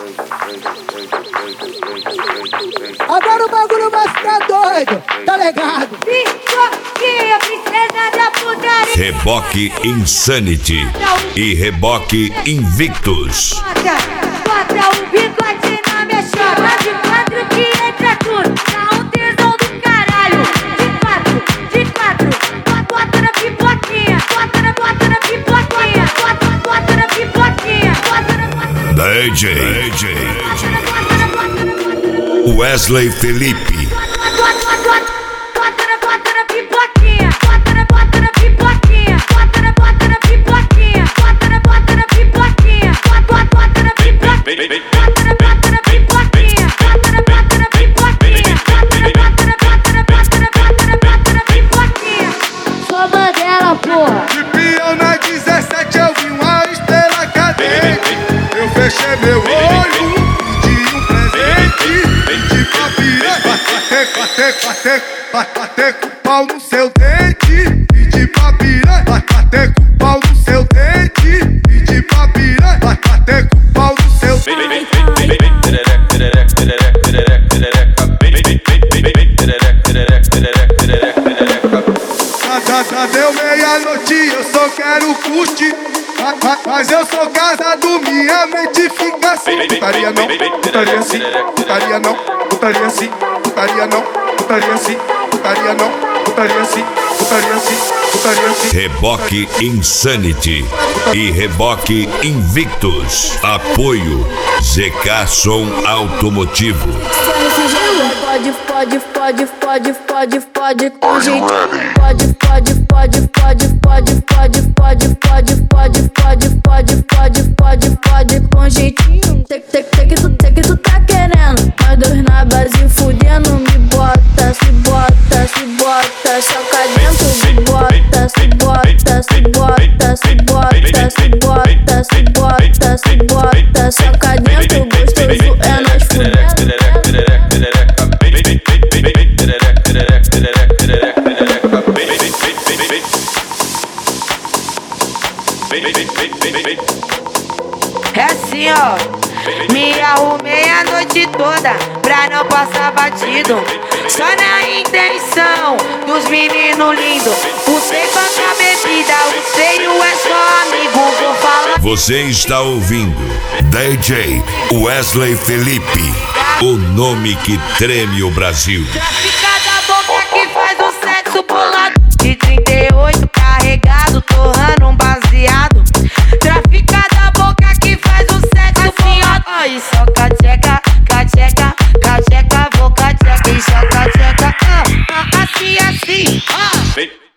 Agora o bagulho vai ficar doido, tá ligado? Pipoquinha, princesa da putaria. Reboque Insanity e Reboque Invictus. Bota um bigode na minha chapa. De quatro que entra tudo. Dá um tesão do caralho. De quatro. Bota na pipoquinha. Bota na pipoquinha. Bota na pipoquinha. DJ Wesley Felipe. Bota na pipoquinha. Bota na pipoquinha. Bota na pipoquinha. Bota na pipoquinha. Bota na pipoquinha. Sou Mandela, porra. De peão na 17 eu vi uma estrela cadente. Eu fechei meu olho, pedi um presente. De papirã, bater com o pau no seu dente. Pedi pra piranha, bater com o pau no seu dente. Pedi pra piranha, bater com o pau no seu dente. Já deu meia-noite, eu só quero curtir. Mas eu sou casado, minha mente fica assim. Putaria não, putaria sim, putaria não, putaria sim, putaria não, putaria sim, putaria não, putaria sim, putaria sim, putaria sim. Reboque Insanity e Reboque Invictus. Apoio ZK Som Automotivo. Pode com jeito. Pode com jeitinho. Sei que tu tá querendo. Nós dois na base fudendo. Me bota, se bota, se bota. Choca dentro, se bota, se bota, se bota, se bota, se bota, se bota, se bota. Choca dentro, gostoso é nós fudendo. É assim, ó, me arrumei a noite toda pra não passar batido. Só na intenção dos meninos lindos. Usei pra bebida, o seio é só amigo. Vou falar. Você está ouvindo DJ Wesley Felipe, o nome que treme o Brasil. Trafica da boca que faz o sexo bolado. De 38 carregado, torrando um baseado. Trafica da boca que faz o sexo bolado. Aí só cacheca, cacheca, cacheca, vou cacheca e só cacheca. Assim, assim,